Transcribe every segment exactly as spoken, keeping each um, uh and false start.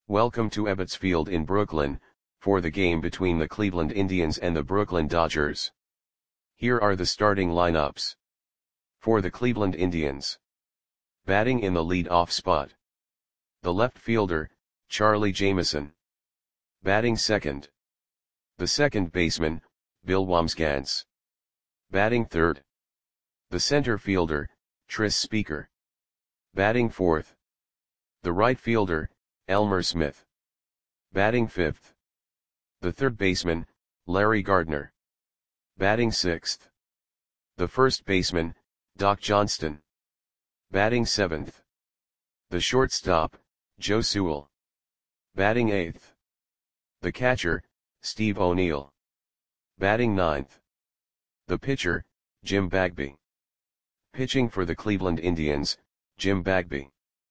Welcome to Ebbets Field in Brooklyn, for the game between the Cleveland Indians and the Brooklyn Dodgers. Here are the starting lineups. For the Cleveland Indians. Batting in the lead-off spot. The left fielder, Charlie Jameson. Batting second. The second baseman, Bill Wambsgans. Batting third. The center fielder, Tris Speaker. Batting fourth. The right fielder, Elmer Smith. Batting fifth. The third baseman, Larry Gardner. Batting sixth. The first baseman, Doc Johnston. Batting seventh. The shortstop, Joe Sewell. Batting eighth. The catcher, Steve O'Neill. Batting ninth. The pitcher, Jim Bagby. Pitching for the Cleveland Indians, Jim Bagby.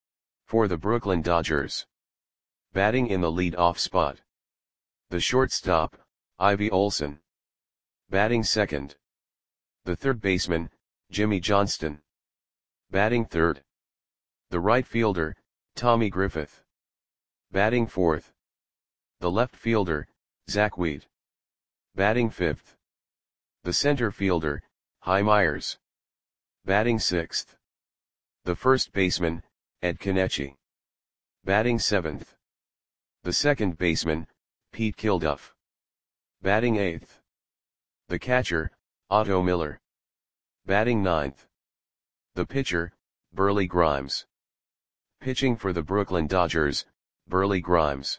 For the Brooklyn Dodgers. Batting in the lead-off spot. The shortstop, Ivy Olson. Batting second. The third baseman, Jimmy Johnston. Batting third. The right fielder, Tommy Griffith. Batting fourth. The left fielder, Zach Wheat. Batting fifth. The center fielder, Hy Myers. Batting sixth. The first baseman, Ed Kenichi. Batting seventh. The second baseman, Pete Kilduff. Batting eighth. The catcher, Otto Miller. Batting ninth. The pitcher, Burley Grimes. Pitching for the Brooklyn Dodgers, Burley Grimes.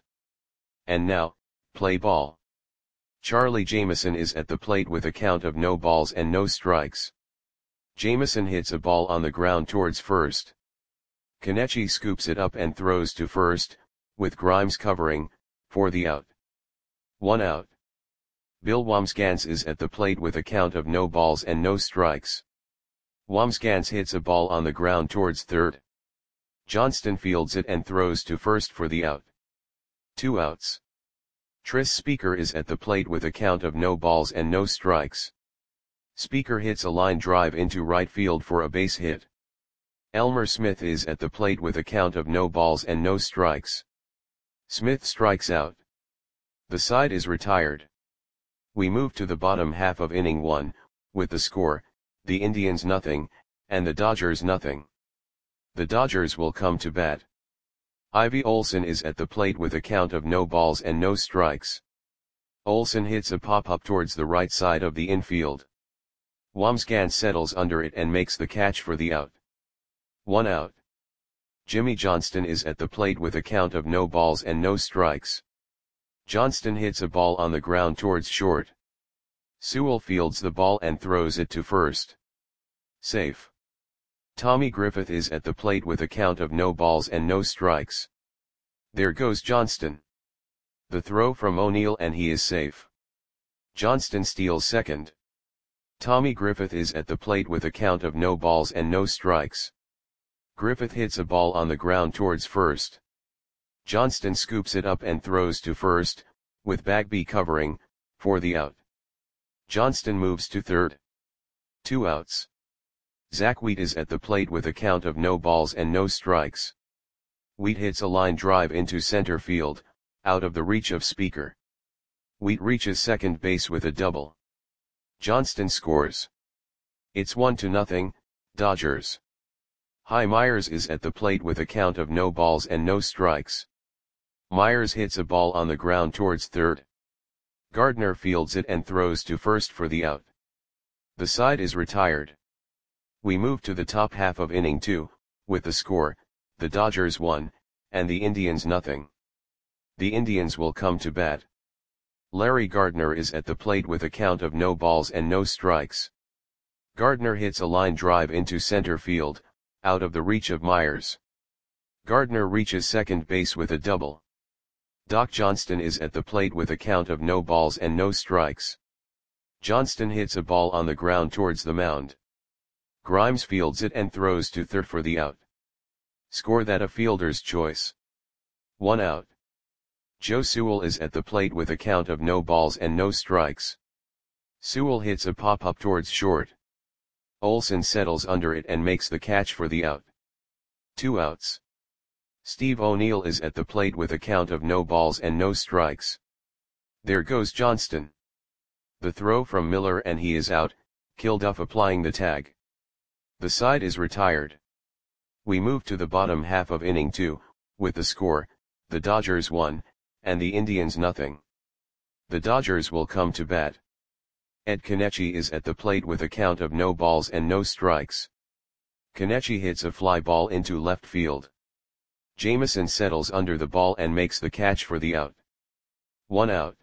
And now, play ball. Charlie Jameson is at the plate with a count of no balls and no strikes. Jameson hits a ball on the ground towards first. Kenichi scoops it up and throws to first, with Grimes covering, for the out. One out. Bill Wambsgans is at the plate with a count of no balls and no strikes. Wambsgans hits a ball on the ground towards third. Johnston fields it and throws to first for the out. Two outs. Tris Speaker is at the plate with a count of no balls and no strikes. Speaker hits a line drive into right field for a base hit. Elmer Smith is at the plate with a count of no balls and no strikes. Smith strikes out. The side is retired. We move to the bottom half of inning one, with the score, the Indians nothing, and the Dodgers nothing. The Dodgers will come to bat. Ivy Olson is at the plate with a count of no balls and no strikes. Olson hits a pop-up towards the right side of the infield. Wambsgans settles under it and makes the catch for the out. One out. Jimmy Johnston is at the plate with a count of no balls and no strikes. Johnston hits a ball on the ground towards short. Sewell fields the ball and throws it to first. Safe. Tommy Griffith is at the plate with a count of no balls and no strikes. There goes Johnston. The throw from O'Neill and he is safe. Johnston steals second. Tommy Griffith is at the plate with a count of no balls and no strikes. Griffith hits a ball on the ground towards first. Johnston scoops it up and throws to first, with Bagby covering, for the out. Johnston moves to third. Two outs. Zach Wheat is at the plate with a count of no balls and no strikes. Wheat hits a line drive into center field, out of the reach of Speaker. Wheat reaches second base with a double. Johnston scores. It's one to nothing, Dodgers. Hy Myers is at the plate with a count of no balls and no strikes. Myers hits a ball on the ground towards third. Gardner fields it and throws to first for the out. The side is retired. We move to the top half of inning two, with the score, the Dodgers one, and the Indians nothing. The Indians will come to bat. Larry Gardner is at the plate with a count of no balls and no strikes. Gardner hits a line drive into center field, out of the reach of Myers. Gardner reaches second base with a double. Doc Johnston is at the plate with a count of no balls and no strikes. Johnston hits a ball on the ground towards the mound. Grimes fields it and throws to third for the out. Score that a fielder's choice. One out. Joe Sewell is at the plate with a count of no balls and no strikes. Sewell hits a pop-up towards short. Olson settles under it and makes the catch for the out. Two outs. Steve O'Neill is at the plate with a count of no balls and no strikes. There goes Johnston. The throw from Miller and he is out, Kilduff applying the tag. The side is retired. We move to the bottom half of inning two, with the score, the Dodgers one, and the Indians nothing. The Dodgers will come to bat. Ed Kenichi is at the plate with a count of no balls and no strikes. Kenichi hits a fly ball into left field. Jameson settles under the ball and makes the catch for the out. One out.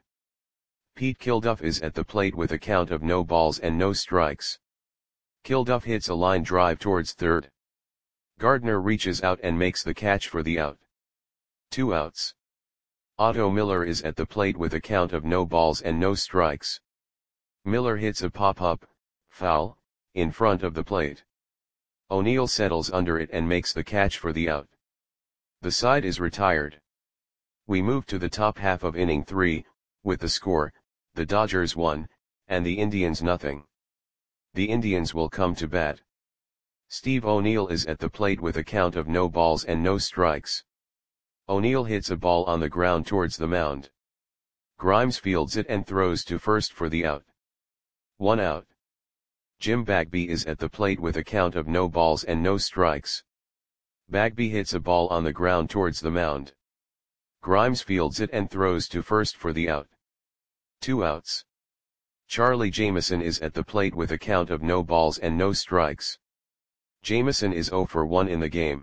Pete Kilduff is at the plate with a count of no balls and no strikes. Kilduff hits a line drive towards third. Gardner reaches out and makes the catch for the out. Two outs. Otto Miller is at the plate with a count of no balls and no strikes. Miller hits a pop-up, foul, in front of the plate. O'Neill settles under it and makes the catch for the out. The side is retired. We move to the top half of inning three, with the score, the Dodgers one, and the Indians nothing. The Indians will come to bat. Steve O'Neill is at the plate with a count of no balls and no strikes. O'Neill hits a ball on the ground towards the mound. Grimes fields it and throws to first for the out. One out. Jim Bagby is at the plate with a count of no balls and no strikes. Bagby hits a ball on the ground towards the mound. Grimes fields it and throws to first for the out. Two outs. Charlie Jameson is at the plate with a count of no balls and no strikes. Jameson is zero for one in the game.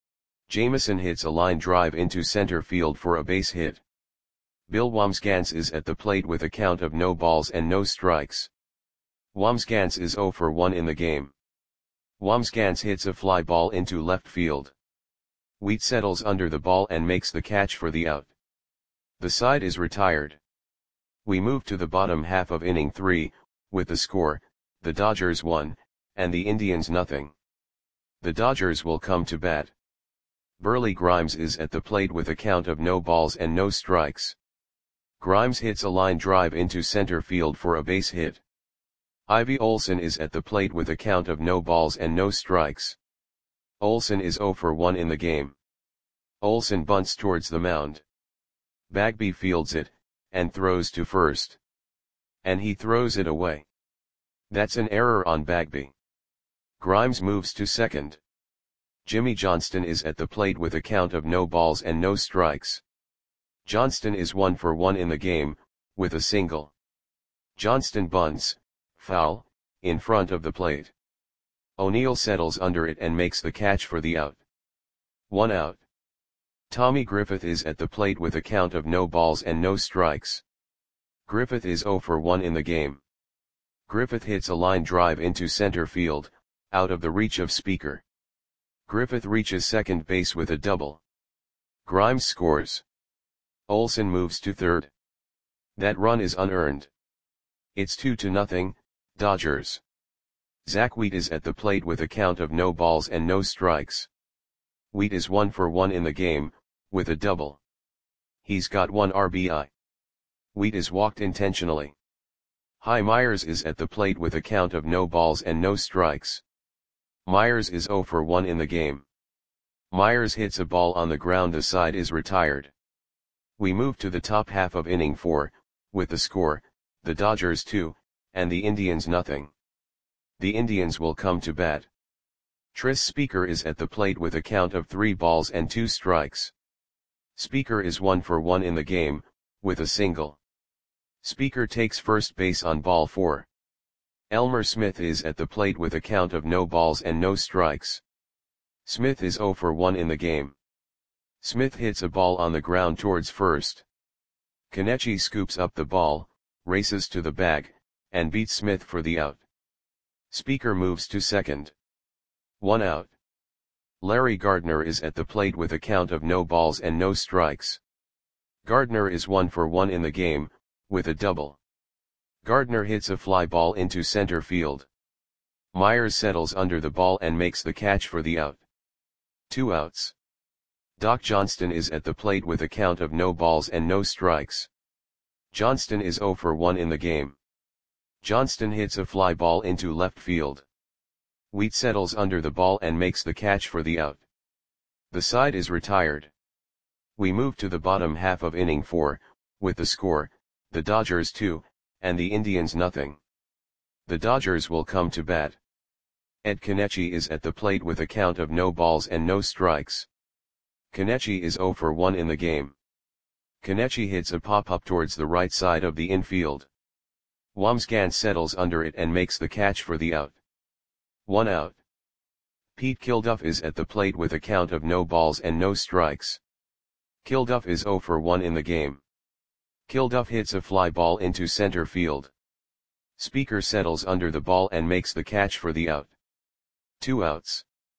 Jameson hits a line drive into center field for a base hit. Bill Wambsgans is at the plate with a count of no balls and no strikes. Wambsgans is zero for one in the game. Wambsgans hits a fly ball into left field. Wheat settles under the ball and makes the catch for the out. The side is retired. We move to the bottom half of inning three, with the score, the Dodgers one, and the Indians nothing. The Dodgers will come to bat. Burley Grimes is at the plate with a count of no balls and no strikes. Grimes hits a line drive into center field for a base hit. Ivy Olson is at the plate with a count of no balls and no strikes. Olson is zero for one in the game. Olson bunts towards the mound. Bagby fields it, and throws to first. And he throws it away. That's an error on Bagby. Grimes moves to second. Jimmy Johnston is at the plate with a count of no balls and no strikes. Johnston is one for one in the game, with a single. Johnston bunts, foul, in front of the plate. O'Neill settles under it and makes the catch for the out. One out. Tommy Griffith is at the plate with a count of no balls and no strikes. Griffith is zero for one in the game. Griffith hits a line drive into center field, out of the reach of Speaker. Griffith reaches second base with a double. Grimes scores. Olson moves to third. That run is unearned. It's two to nothing, Dodgers. Zach Wheat is at the plate with a count of no balls and no strikes. Wheat is one for one in the game, with a double. He's got one R B I. Wheat is walked intentionally. Hy Myers is at the plate with a count of no balls and no strikes. Myers is zero for one in the game. Myers hits a ball on the ground, the side is retired. We move to the top half of inning four, with the score, the Dodgers two, and the Indians nothing. The Indians will come to bat. Tris Speaker is at the plate with a count of three balls and two strikes. Speaker is one for one in the game, with a single. Speaker takes first base on ball four. Elmer Smith is at the plate with a count of no balls and no strikes. Smith is zero for one in the game. Smith hits a ball on the ground towards first. Kenichi scoops up the ball, races to the bag, and beats Smith for the out. Speaker moves to second. One out. Larry Gardner is at the plate with a count of no balls and no strikes. Gardner is one for one in the game, with a double. Gardner hits a fly ball into center field. Myers settles under the ball and makes the catch for the out. Two outs. Doc Johnston is at the plate with a count of no balls and no strikes. Johnston is zero for one in the game. Johnston hits a fly ball into left field. Wheat settles under the ball and makes the catch for the out. The side is retired. We move to the bottom half of inning four, with the score, the Dodgers two, and the Indians nothing. The Dodgers will come to bat. Ed Kenichi is at the plate with a count of no balls and no strikes. Kenichi is zero for one in the game. Kenichi hits a pop-up towards the right side of the infield. Wamsgans settles under it and makes the catch for the out. One out. Pete Kilduff is at the plate with a count of no balls and no strikes. Kilduff is zero for one in the game. Kilduff hits a fly ball into center field. Speaker settles under the ball and makes the catch for the out. Two outs.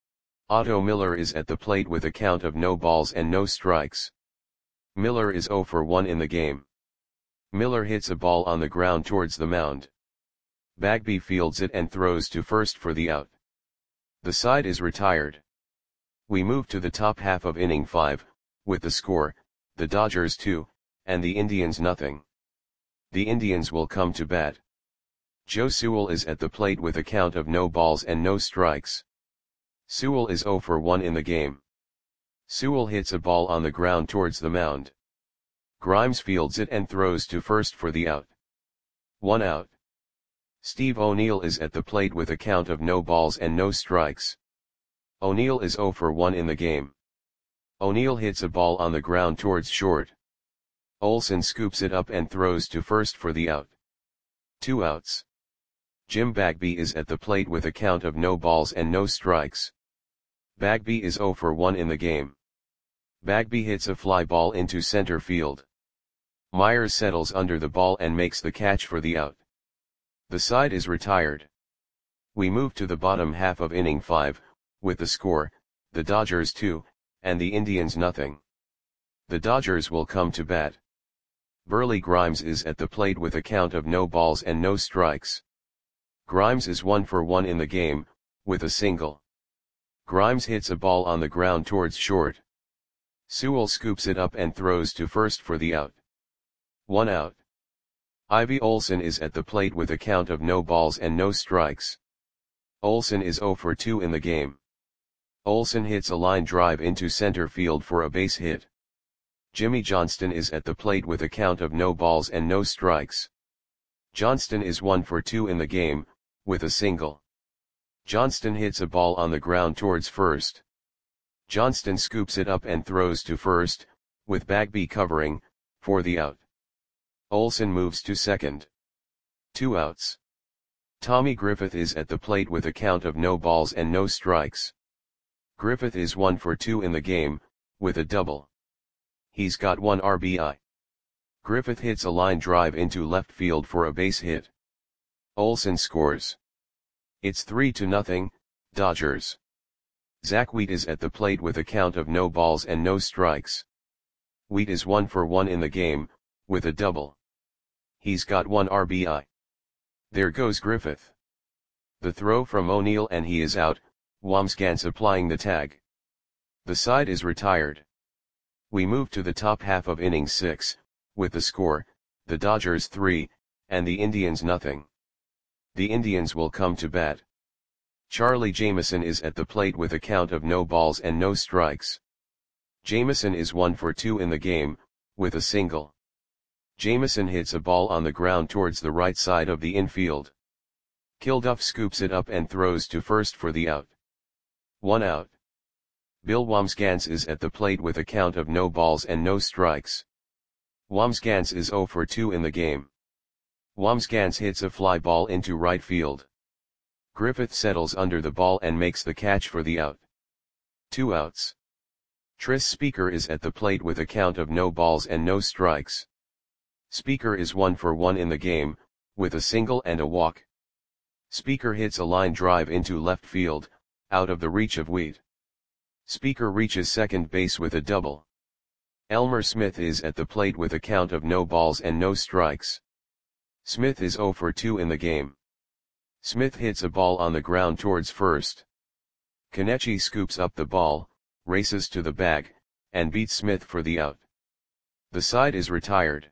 Otto Miller is at the plate with a count of no balls and no strikes. Miller is zero for one in the game. Miller hits a ball on the ground towards the mound. Bagby fields it and throws to first for the out. The side is retired. We move to the top half of inning five, with the score, the Dodgers two, and the Indians nothing. The Indians will come to bat. Joe Sewell is at the plate with a count of no balls and no strikes. Sewell is zero for one in the game. Sewell hits a ball on the ground towards the mound. Grimes fields it and throws to first for the out. One out. Steve O'Neill is at the plate with a count of no balls and no strikes. O'Neill is zero for one in the game. O'Neill hits a ball on the ground towards short. Olson scoops it up and throws to first for the out. Two outs. Jim Bagby is at the plate with a count of no balls and no strikes. Bagby is zero for one in the game. Bagby hits a fly ball into center field. Myers settles under the ball and makes the catch for the out. The side is retired. We move to the bottom half of inning five, with the score, the Dodgers two, and the Indians nothing. The Dodgers will come to bat. Burley Grimes is at the plate with a count of no balls and no strikes. Grimes is one for one in the game, with a single. Grimes hits a ball on the ground towards short. Sewell scoops it up and throws to first for the out. One out. Ivy Olson is at the plate with a count of no balls and no strikes. Olson is zero for two in the game. Olson hits a line drive into center field for a base hit. Jimmy Johnston is at the plate with a count of no balls and no strikes. Johnston is one for two in the game, with a single. Johnston hits a ball on the ground towards first. Johnston scoops it up and throws to first, with Bagby covering, for the out. Olson moves to second. Two outs. Tommy Griffith is at the plate with a count of no balls and no strikes. Griffith is one for two in the game, with a double. He's got one R B I. Griffith hits a line drive into left field for a base hit. Olson scores. It's three to nothing, Dodgers. Zach Wheat is at the plate with a count of no balls and no strikes. Wheat is one for one in the game, with a double. He's got one R B I. There goes Griffith. The throw from O'Neill and he is out, Wamsgans applying the tag. The side is retired. We move to the top half of inning six, with the score, the Dodgers three, and the Indians nothing. The Indians will come to bat. Charlie Jameson is at the plate with a count of no balls and no strikes. Jameson is one for two in the game, with a single. Jameson hits a ball on the ground towards the right side of the infield. Kilduff scoops it up and throws to first for the out. One out. Bill Wamsgans is at the plate with a count of no balls and no strikes. Wamsgans is zero for two in the game. Wamsgans hits a fly ball into right field. Griffith settles under the ball and makes the catch for the out. Two outs. Tris Speaker is at the plate with a count of no balls and no strikes. Speaker is one for one in the game, with a single and a walk. Speaker hits a line drive into left field, out of the reach of Wheat. Speaker reaches second base with a double. Elmer Smith is at the plate with a count of no balls and no strikes. Smith is zero for two in the game. Smith hits a ball on the ground towards first. Kenichi scoops up the ball, races to the bag, and beats Smith for the out. The side is retired.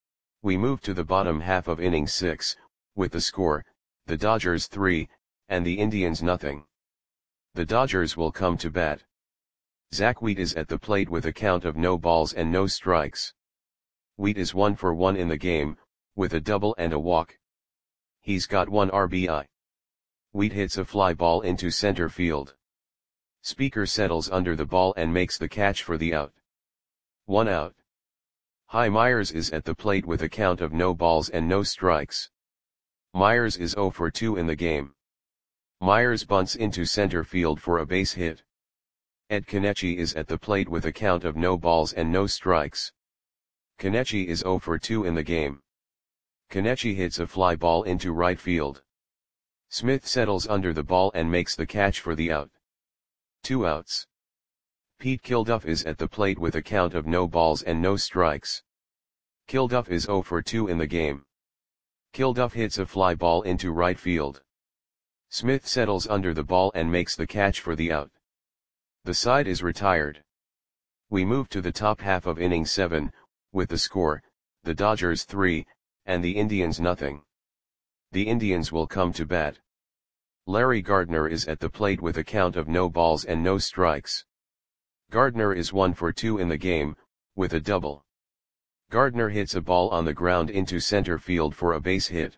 We move to the bottom half of inning six, with the score, the Dodgers three, and the Indians nothing. The Dodgers will come to bat. Zach Wheat is at the plate with a count of no balls and no strikes. Wheat is one for one in the game, with a double and a walk. He's got one R B I. Wheat hits a fly ball into center field. Speaker settles under the ball and makes the catch for the out. One out. Hy Myers is at the plate with a count of no balls and no strikes. Myers is zero for two in the game. Myers bunts into center field for a base hit. Ed Kenichi is at the plate with a count of no balls and no strikes. Kenichi is zero for two in the game. Kenichi hits a fly ball into right field. Smith settles under the ball and makes the catch for the out. Two outs. Pete Kilduff is at the plate with a count of no balls and no strikes. Kilduff is zero for two in the game. Kilduff hits a fly ball into right field. Smith settles under the ball and makes the catch for the out. The side is retired. We move to the top half of inning seven, with the score, the Dodgers three, and the Indians nothing. The Indians will come to bat. Larry Gardner is at the plate with a count of no balls and no strikes. Gardner is one for two in the game, with a double. Gardner hits a ball on the ground into center field for a base hit.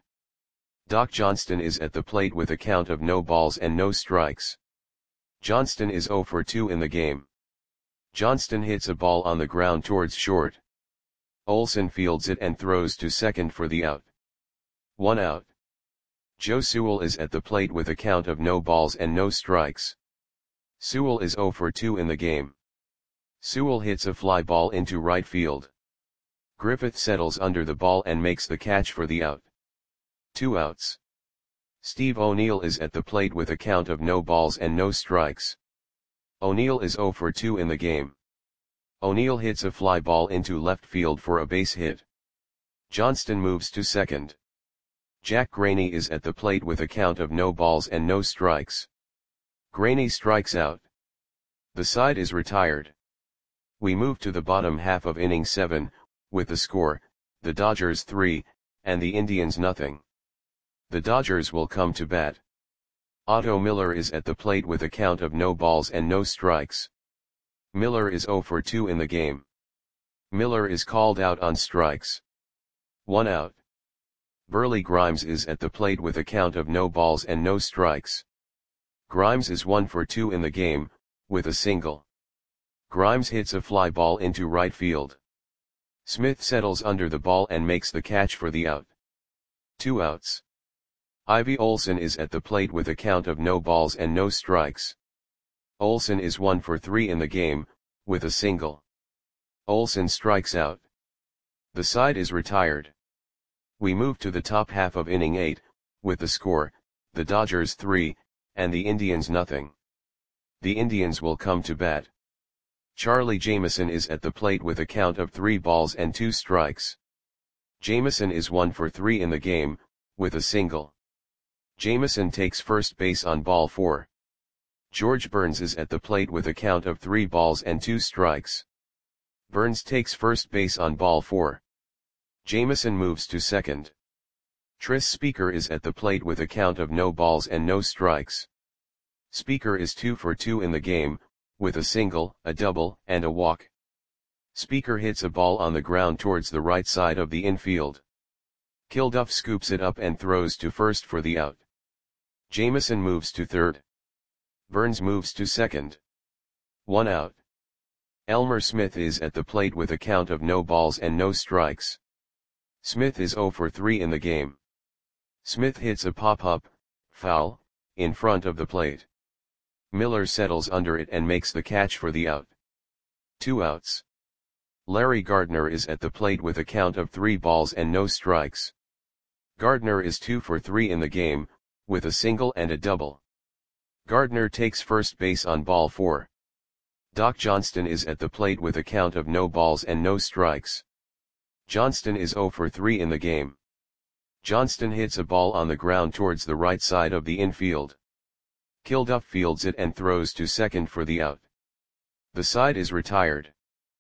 Doc Johnston is at the plate with a count of no balls and no strikes. Johnston is zero for two in the game. Johnston hits a ball on the ground towards short. Olson fields it and throws to second for the out. One out. Joe Sewell is at the plate with a count of no balls and no strikes. Sewell is zero for two in the game. Sewell hits a fly ball into right field. Griffith settles under the ball and makes the catch for the out. Two outs. Steve O'Neill is at the plate with a count of no balls and no strikes. O'Neill is zero for two in the game. O'Neill hits a fly ball into left field for a base hit. Johnston moves to second. Jack Graney is at the plate with a count of no balls and no strikes. Graney strikes out. The side is retired. We move to the bottom half of inning seven, with the score, the Dodgers three, and the Indians nothing. The Dodgers will come to bat. Otto Miller is at the plate with a count of no balls and no strikes. Miller is zero for two in the game. Miller is called out on strikes. One out. Burley Grimes is at the plate with a count of no balls and no strikes. Grimes is one for two in the game, with a single. Grimes hits a fly ball into right field. Smith settles under the ball and makes the catch for the out. Two outs. Ivy Olson is at the plate with a count of no balls and no strikes. Olson is one for three in the game, with a single. Olson strikes out. The side is retired. We move to the top half of inning eight, with the score, the Dodgers three, and the Indians nothing. The Indians will come to bat. Charlie Jameson is at the plate with a count of three balls and two strikes. Jameson is one for three in the game, with a single. Jameson takes first base on ball four. George Burns is at the plate with a count of three balls and two strikes. Burns takes first base on ball four. Jameson moves to second. Tris Speaker is at the plate with a count of no balls and no strikes. Speaker is two for two in the game, with a single, a double, and a walk. Speaker hits a ball on the ground towards the right side of the infield. Kilduff scoops it up and throws to first for the out. Jameson moves to third. Burns moves to second. One out. Elmer Smith is at the plate with a count of no balls and no strikes. Smith is zero for three in the game. Smith hits a pop-up, foul, in front of the plate. Miller settles under it and makes the catch for the out. Two outs. Larry Gardner is at the plate with a count of three balls and no strikes. Gardner is two for three in the game, with a single and a double. Gardner takes first base on ball four. Doc Johnston is at the plate with a count of no balls and no strikes. Johnston is zero for three in the game. Johnston hits a ball on the ground towards the right side of the infield. Kilduff fields it and throws to second for the out. The side is retired.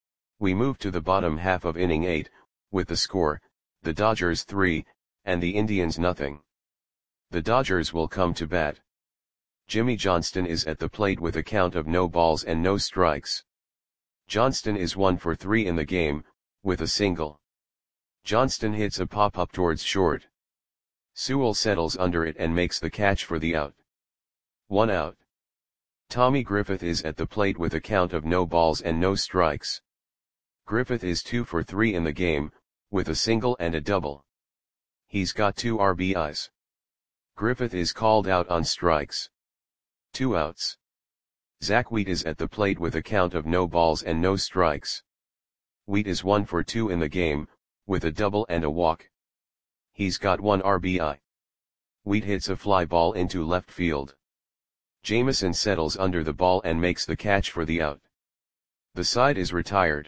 We move to the bottom half of inning eight, with the score, the Dodgers three, and the Indians nothing. The Dodgers will come to bat. Jimmy Johnston is at the plate with a count of no balls and no strikes. Johnston is one for three in the game, with a single. Johnston hits a pop-up towards short. Sewell settles under it and makes the catch for the out. One out. Tommy Griffith is at the plate with a count of no balls and no strikes. Griffith is two for three in the game, with a single and a double. He's got two R B Is. Griffith is called out on strikes. Two outs. Zach Wheat is at the plate with a count of no balls and no strikes. Wheat is one for two in the game, with a double and a walk. He's got one R B I. Wheat hits a fly ball into left field. Jameson settles under the ball and makes the catch for the out. The side is retired.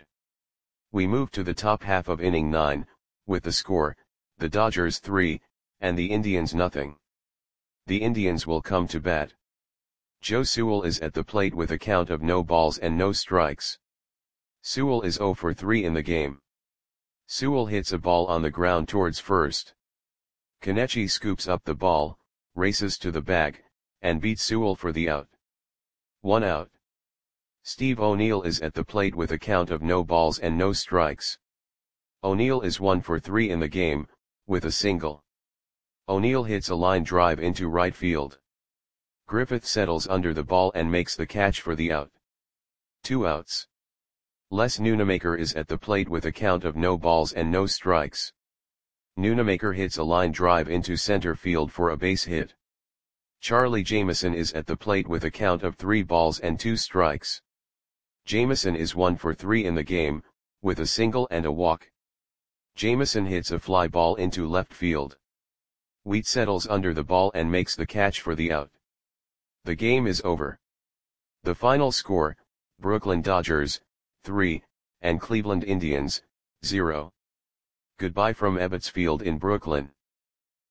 We move to the top half of inning nine, with the score, the Dodgers three, and the Indians nothing. The Indians will come to bat. Joe Sewell is at the plate with a count of no balls and no strikes. Sewell is zero for three in the game. Sewell hits a ball on the ground towards first. Kenichi scoops up the ball, races to the bag, and beats Sewell for the out. One out. Steve O'Neill is at the plate with a count of no balls and no strikes. O'Neill is one for three in the game, with a single. O'Neill hits a line drive into right field. Griffith settles under the ball and makes the catch for the out. Two outs. Les Nunemaker is at the plate with a count of no balls and no strikes. Nunemaker hits a line drive into center field for a base hit. Charlie Jameson is at the plate with a count of three balls and two strikes. Jameson is one for three in the game, with a single and a walk. Jameson hits a fly ball into left field. Wheat settles under the ball and makes the catch for the out. The game is over. The final score, Brooklyn Dodgers, three, and Cleveland Indians, zero. Goodbye from Ebbets Field in Brooklyn.